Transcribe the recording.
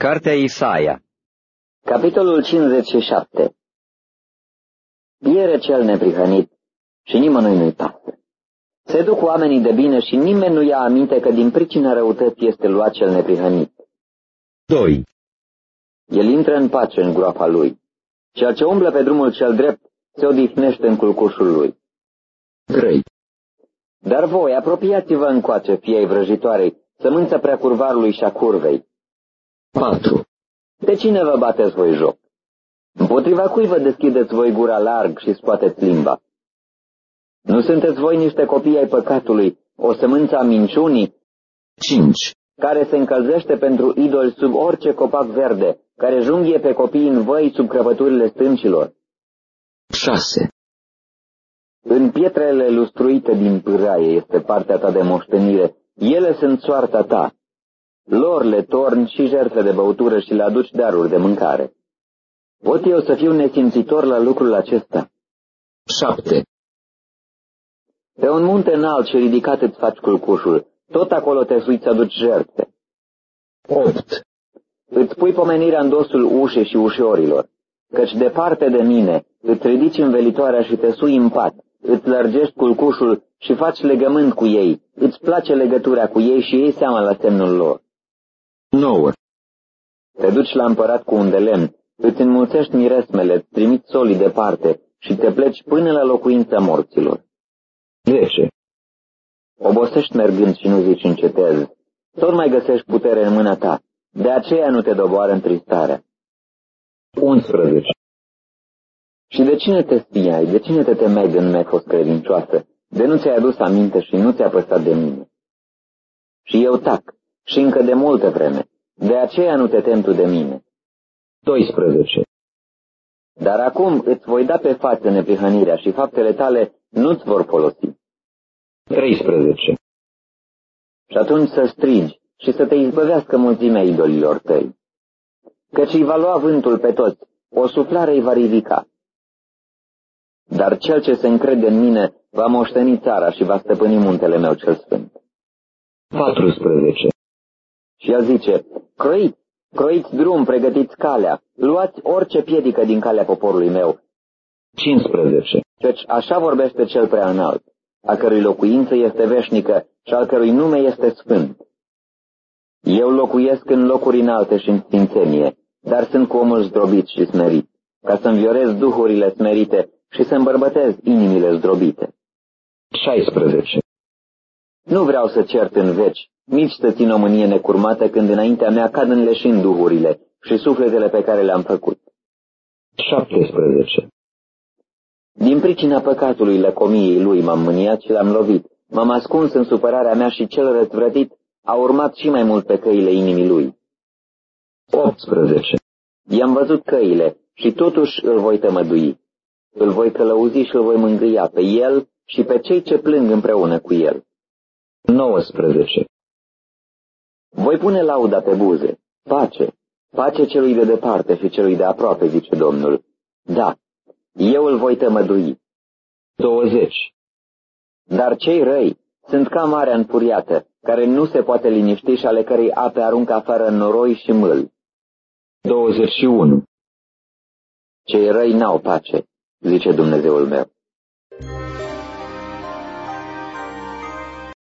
Cartea Isaia, Capitolul 57. Piere cel neprihănit și nimănui nu-i pasă. Se duc oamenii de bine și nimeni nu ia aminte că din pricina răutății este luat cel neprihănit. 2. El intră în pace în groapa lui. Cel ce umblă pe drumul cel drept se odihnește în culcușul lui. 3. Dar voi apropiați-vă încoace, fiei vrăjitoarei, sămânța preacurvarului și a curvei. 4. De cine vă bateți voi joc? Împotriva cui vă deschideți voi gura larg și scoateți limba? Nu sunteți voi niște copii ai păcatului, o sămânță a minciunii? 5. Care se încălzește pentru idoli sub orice copac verde, care junghie pe copii în văi sub crăpăturile stâncilor? 6. În pietrele lustruite din pâraie este partea ta de moștenire, ele sunt soarta ta. Lor le torni și jertfe de băutură și le aduci daruri de mâncare. Pot eu să fiu nesimțitor la lucrul acesta? 7. Pe un munte înalt și ridicat îți faci culcușul, tot acolo te sui să aduci jertfe. 8. Îți pui pomenirea în dosul ușei și ușorilor, căci departe de mine îți ridici învelitoarea și te sui în pat, îți lărgești culcușul și faci legământ cu ei, îți place legătura cu ei și iei seama la semnul lor. 9. Te duci la împărat cu un de lemn, îți înmulțești miresmele, îți trimiți solii departe și te pleci până la locuința morților. 10. Obosești mergând și nu zici încetezi, tot mai găsești putere în mâna ta, de aceea nu te doboară întristarea. 11. Și de cine te spiai, de cine te temeai de nu mi-ai fost credincioasă, de nu ți-ai adus aminte și nu ți-a păsat de mine? Și eu tac, și încă de multă vreme, de aceea nu te temi tu de mine. 12. Dar acum îți voi da pe față neprihănirea și faptele tale nu-ți vor folosi. 13. Și atunci să strigi și să te izbăvească mulțimea idolilor tăi. Căci îi va lua vântul pe toți, o suflare îi va ridica. Dar cel ce se încrede în mine va moșteni țara și va stăpâni muntele meu cel sfânt. 14. Și el zice, croiți drum, pregătiți calea, luați orice piedică din calea poporului meu. 15. Căci așa vorbește cel prea înalt, a cărui locuință este veșnică și al cărui nume este sfânt. Eu locuiesc în locuri înalte și în sfințenie, dar sunt cu omul zdrobit și smerit, ca să înviorez duhurile smerite și să îmbărbătez inimile zdrobite. 16. Nu vreau să cert în veci, nici să țin o mânie necurmată când înaintea mea cad înleșind duhurile și sufletele pe care le-am făcut. 17. Din pricina păcatului lăcomiei lui m-am mâniat și l-am lovit, m-am ascuns în supărarea mea și cel răzvrătit a urmat și mai mult pe căile inimii lui. 18. I-am văzut căile și totuși îl voi tămădui. Îl voi călăuzi și îl voi mângâia pe el și pe cei ce plâng împreună cu el. 19. Voi pune lauda pe buze. Pace, pace celui de departe și celui de aproape, zice Domnul. Da, eu îl voi tămădui. 20. Dar cei răi sunt ca marea înfuriată, care nu se poate liniști și ale cărei ape aruncă afară noroi și mâl. 21. Cei răi n-au pace, zice Dumnezeul meu.